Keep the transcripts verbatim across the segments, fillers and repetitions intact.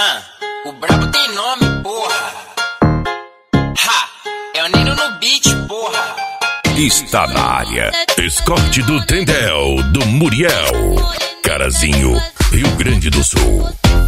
Ah, o brabo tem nome, porra. Ha, é o Nino no beat, porra. Está na área. Escorte do Trendel, do Muriel. Carazinho, Rio Grande do Sul.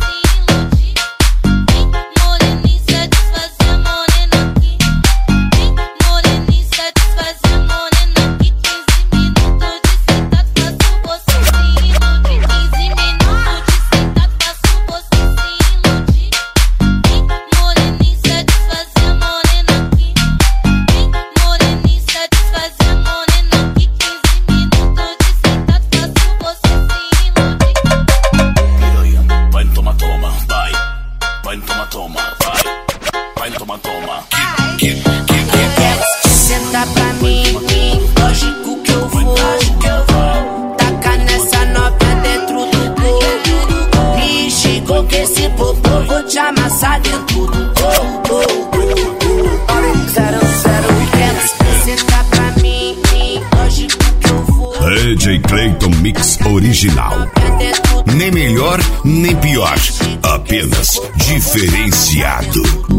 D J Clayton Mix original. Nem melhor, nem pior. Apenas diferenciado.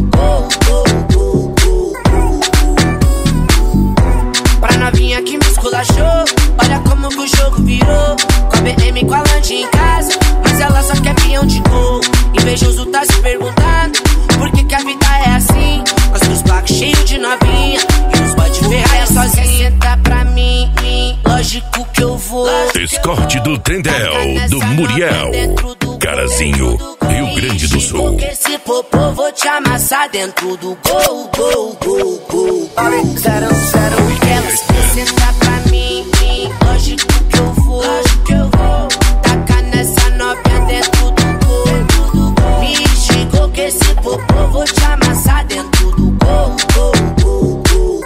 Pra novinha que me esculachou, olha como que o jogo virou. Com a B M, com a Land em casa, mas ela só quer peão de gol. Invejoso tá se perguntando por que que a vida é assim. Nós com os blocos cheios de novinha e os boy de ferraia sozinha. Senta pra mim, mim, lógico que eu vou. Escorte do Trendel, do Muriel. Carazinho, Rio Grande do Sul. Com esse popô vou te amassar dentro do gol, gol, gol, gol. Zero, zero, elas. Senta pra mim, mim, lógico que eu vou. Lógico que eu vou. Taca nessa novinha dentro do gol. Me chegou que esse popô vou te amassar dentro do gol, gol, gol, gol.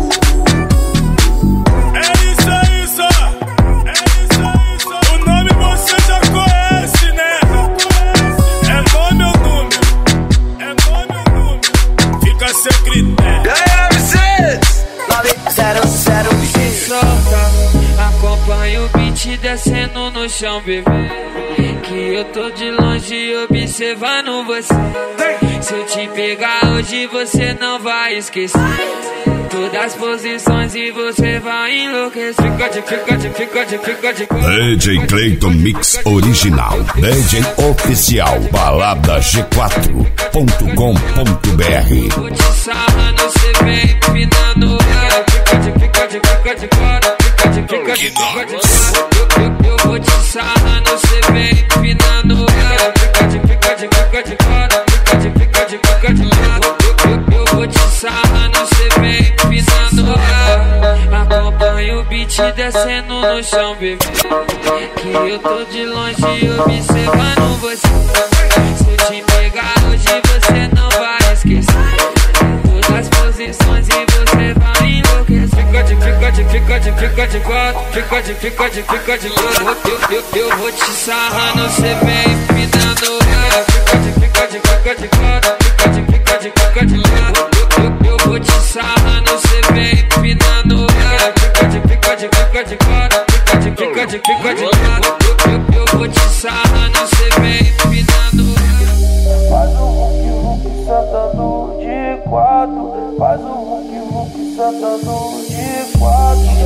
É isso, é isso. É isso, é isso. O nome você já conhece, né? É nome ou número? É nome ou número? Fica sem critério. E aí, M Cs? Zero, zero, solta, acompanha o beat descendo no chão, bebê. Que eu tô de longe observando você. Se eu te pegar hoje você não vai esquecer todas as posições e você vai enlouquecer. Fica de, fica de, fica de, fica de. D J Clayton Mix original. D J oficial. Balada G quatro ponto com ponto B R. Vou te sarrando, cê vem empinando. Fica de, fica de, fica de fora. Fica de, fica de, fica de fora. Eu, eu, eu vou te sarrando, cê vem empinando. Fica de, fica de, fica de fora. Fica de, fica de, fica de fora. Eu, eu, eu vou te sarrando, cê vem empinando. Acompanha o beat descendo no chão, bebê. Que eu tô de longe observando você. Se eu te pegar hoje você não vai esquecer todas as posições e você vai enlouquecer. Fica de, fica de, fica de, fica de quatro. Fica de, fica de, fica de quatro. Eu, eu, eu vou te sarrando, cê vem empinando. Fica de, fica de, fica de quatro. Fica de, fica de, fica de quatro. Eu, eu, eu vou te sarrando, cê vem empinando. Fica de, fica de, fica de quatro. Fica de, fica de, fica de quatro. Eu, eu, eu vou te sarrando, cê vem empinando. Faz o Hulk Hulk sentando de quatro. Faz o Hulk Hulk sentando de quatro.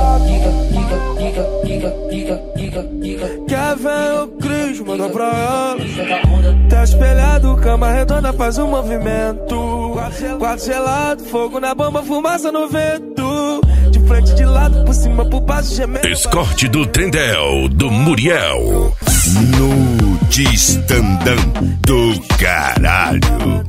Quer ver o Cris, manda pra ela. Tá espelhado, cama redonda, faz um movimento. Quarto gelado, fogo na bomba, fumaça no vento. De frente, de lado, por cima, por baixo, gemendo. Escorte do Trendel, do Muriel. No Distandão do caralho.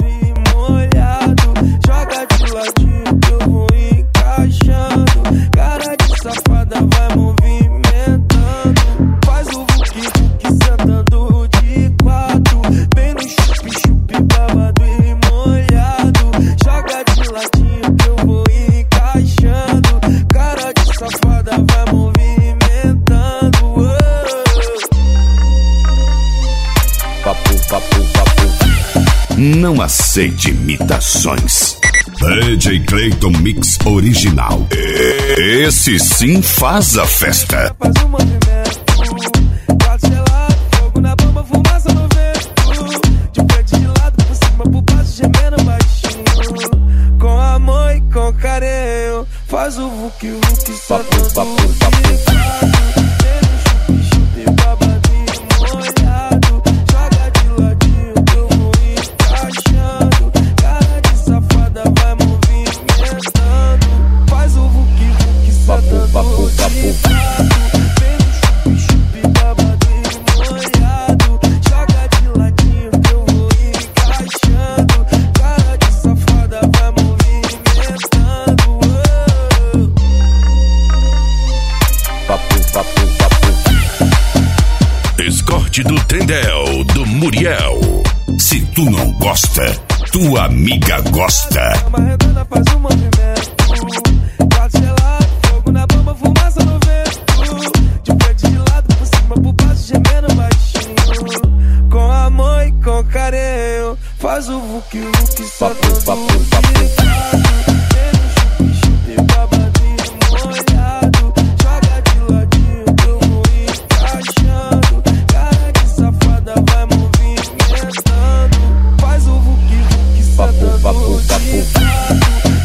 Joga de ladinho que eu vou encaixando. Cara de safada vai movimentando. Faz o Hulk Hulk sentando de quatro. Bem no chup chup babado e molhado. Joga de ladinho que eu vou encaixando. Cara de safada vai movimentando. Papo, papo, papo. Não aceite imitações. D J Clayton Mix original. Esse sim faz a festa. Faz um movimento. Quase gelado, fogo na bomba, fumaça no vento. De frente vuki vuki sentando de quatro. Vem no chupi chupi babadinho molhado. Joga de ladinho que eu vou encaixando. Cara de safada vai movimentando. Faz o vuki vuki sentando de quatro. Vem no chupi chupi babadinho molhado. Joga de ladinho que eu vou encaixando. Cara de safada vai movimentando. Papo, papo, papo. Escorte do Tendel, do Muriel. Se tu não gosta, tua amiga gosta. Uma redonda faz um movimento. Quase gelado, fogo na bomba, fumaça no vento. De frente de lado, por cima, por baixo, gemendo baixinho. Com amor e com carinho. Faz o vuki vuki sentando de quatro. Vem no chupi chupi babadinho molhado. Joga de ladinho que eu vou encaixando. Cara de safada vai movimentando. Faz o vuki vuki sentando de quatro.